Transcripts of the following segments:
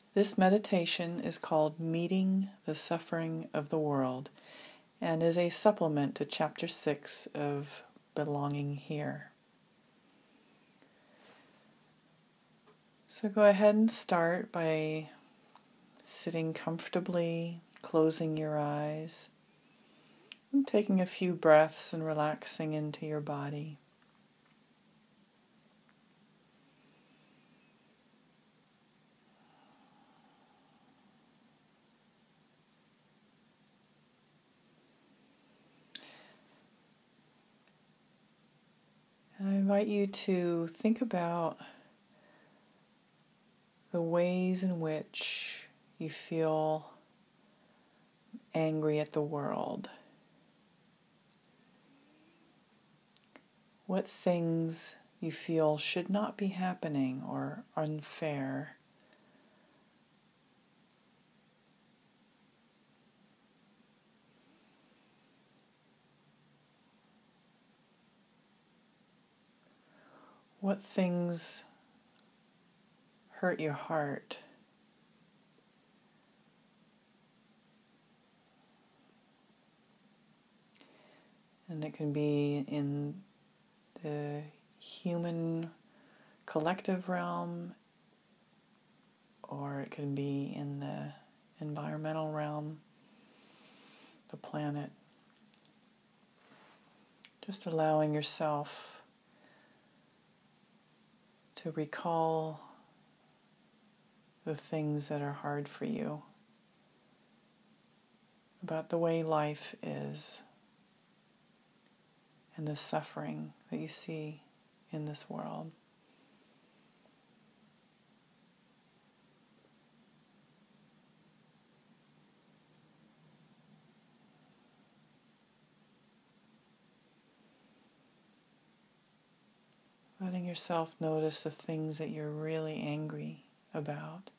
This meditation is called Meeting the Suffering of the World and is a supplement to Chapter 6 of Belonging Here. So go ahead and start by sitting comfortably, closing your eyes, and taking a few breaths and relaxing into your body. And I invite you to think about the ways in which you feel angry at the world. What things you feel should not be happening or are unfair. What things hurt your heart? And it can be in the human collective realm, or it can be in the environmental realm, the planet. Just allowing yourself to recall the things that are hard for you about the way life is and the suffering that you see in this world. Letting yourself notice the things that you're really angry about.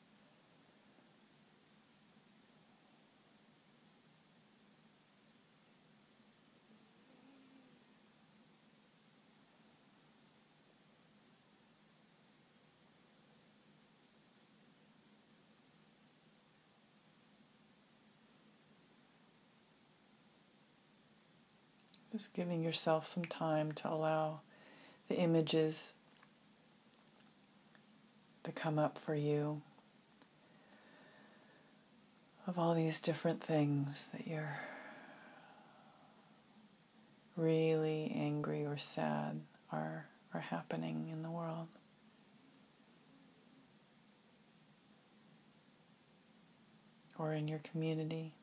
Just giving yourself some time to allow the images to come up for you of all these different things that you're really angry or sad are happening in the world. Or in your community.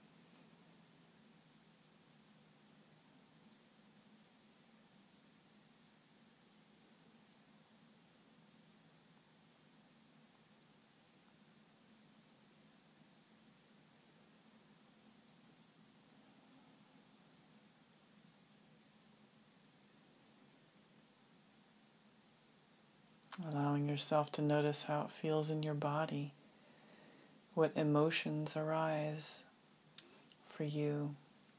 Allowing yourself to notice how it feels in your body, what emotions arise for you.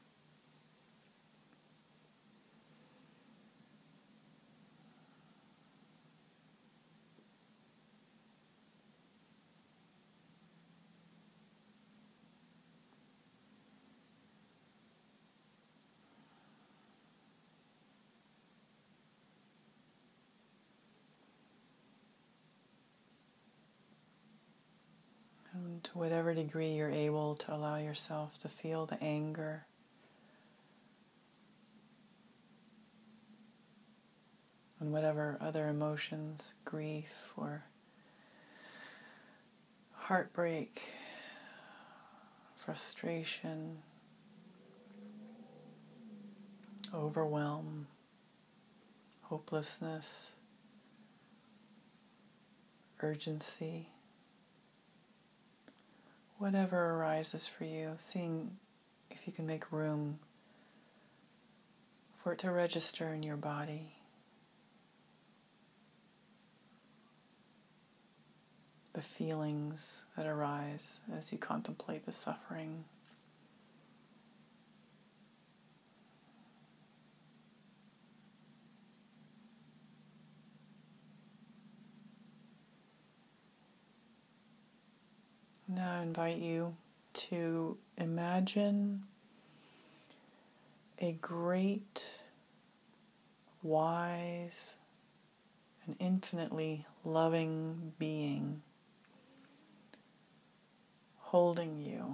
And to whatever degree you're able to allow yourself to feel the anger, and whatever other emotions, grief or heartbreak, frustration, overwhelm, hopelessness, urgency, whatever arises for you, seeing if you can make room for it to register in your body. The feelings that arise as you contemplate the suffering. Now I invite you to imagine a great, wise, and infinitely loving being holding you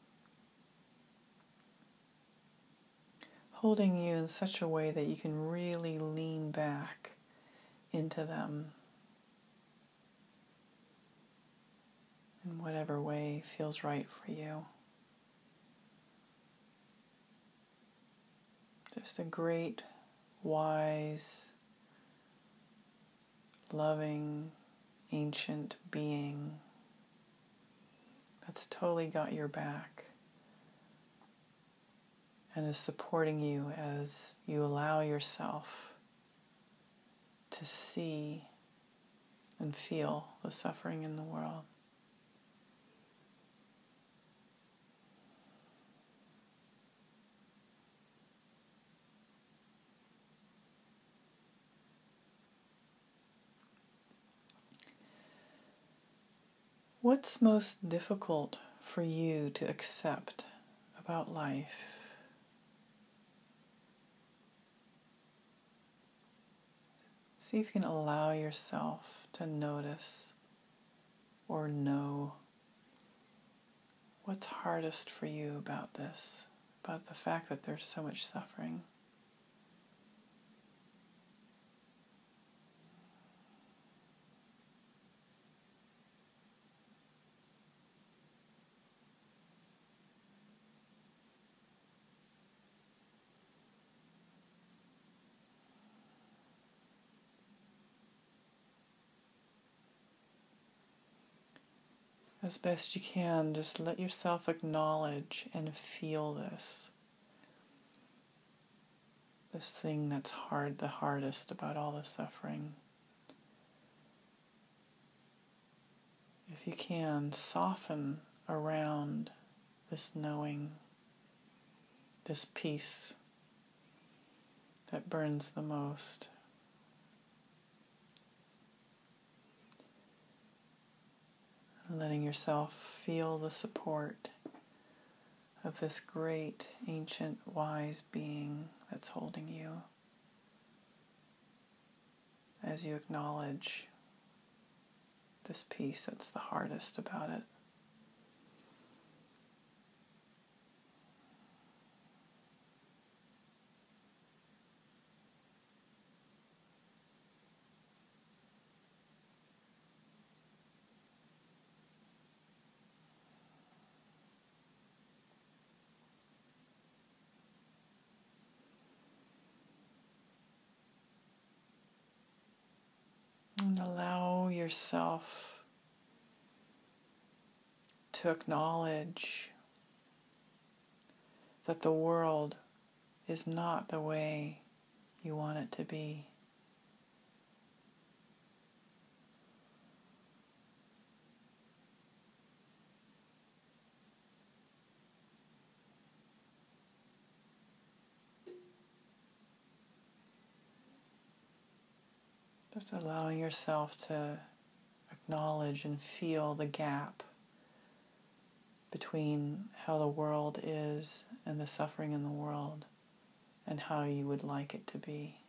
in such a way that you can really lean back into them in whatever way feels right for you. Just a great, wise, loving, ancient being that's totally got your back and is supporting you as you allow yourself to see and feel the suffering in the world. What's most difficult for you to accept about life? See if you can allow yourself to notice or know what's hardest for you about this, about the fact that there's so much suffering. As best you can, just let yourself acknowledge and feel this thing that's hard, the hardest about all the suffering. If you can, soften around this knowing, this peace that burns the most. Letting yourself feel the support of this great, ancient, wise being that's holding you as you acknowledge this piece that's the hardest about it. And allow yourself to acknowledge that the world is not the way you want it to be. Just allowing yourself to acknowledge and feel the gap between how the world is and the suffering in the world and how you would like it to be.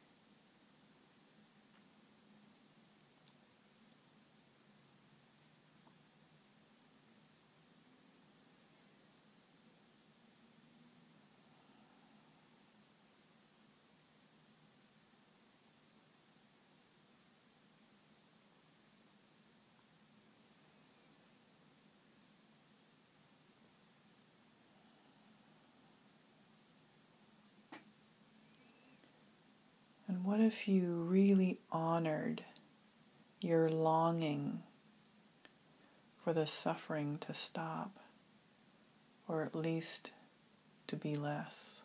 And what if you really honored your longing for the suffering to stop, or at least to be less?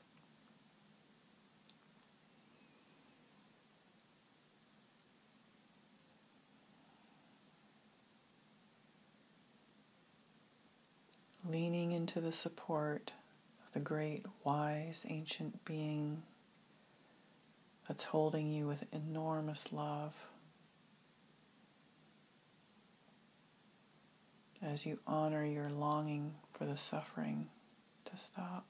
Leaning into the support of the great, wise, ancient being that's holding you with enormous love as you honor your longing for the suffering to stop.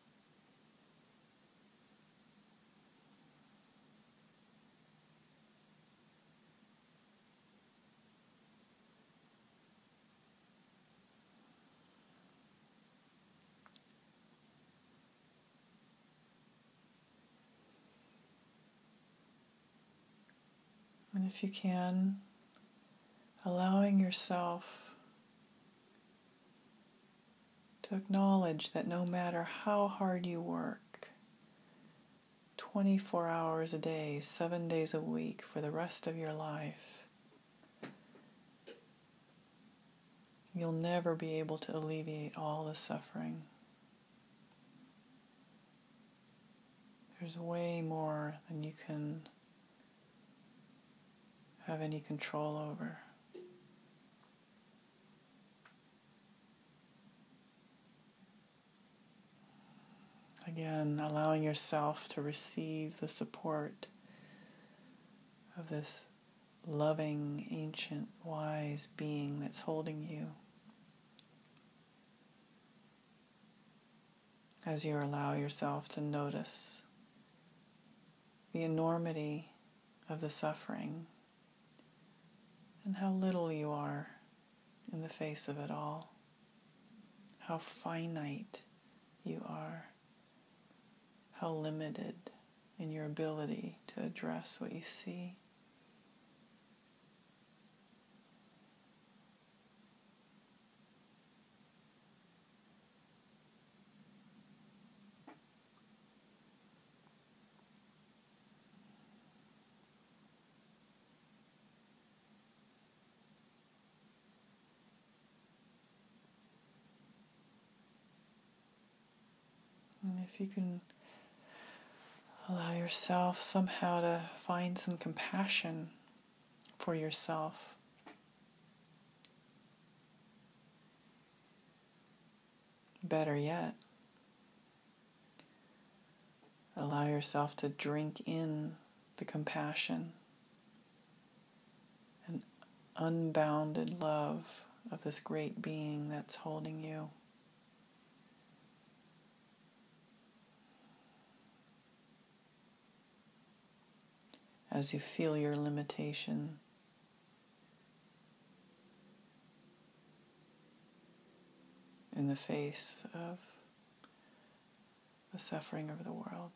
And if you can, allowing yourself to acknowledge that no matter how hard you work, 24 hours a day, 7 days a week for the rest of your life, you'll never be able to alleviate all the suffering. There's way more than you can have any control over. Again, allowing yourself to receive the support of this loving, ancient, wise being that's holding you as you allow yourself to notice the enormity of the suffering and how little you are in the face of it all, how finite you are, how limited in your ability to address what you see. And if you can allow yourself somehow to find some compassion for yourself, better yet, allow yourself to drink in the compassion and unbounded love of this great being that's holding you. As you feel your limitation, in the face of the suffering of the world.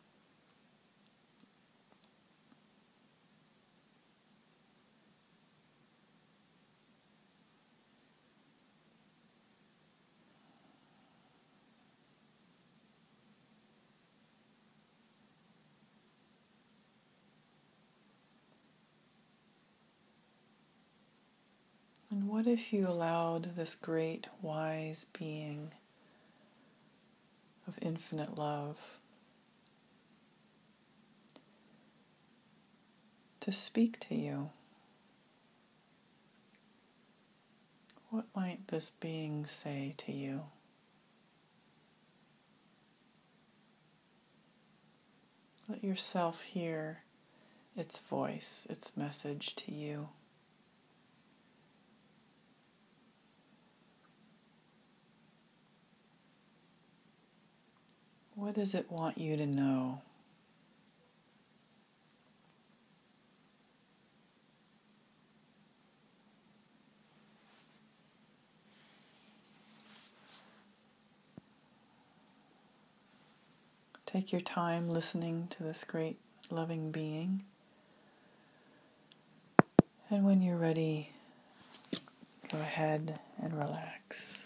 And what if you allowed this great, wise being of infinite love to speak to you? What might this being say to you? Let yourself hear its voice, its message to you. What does it want you to know? Take your time listening to this great loving being. And when you're ready, go ahead and relax.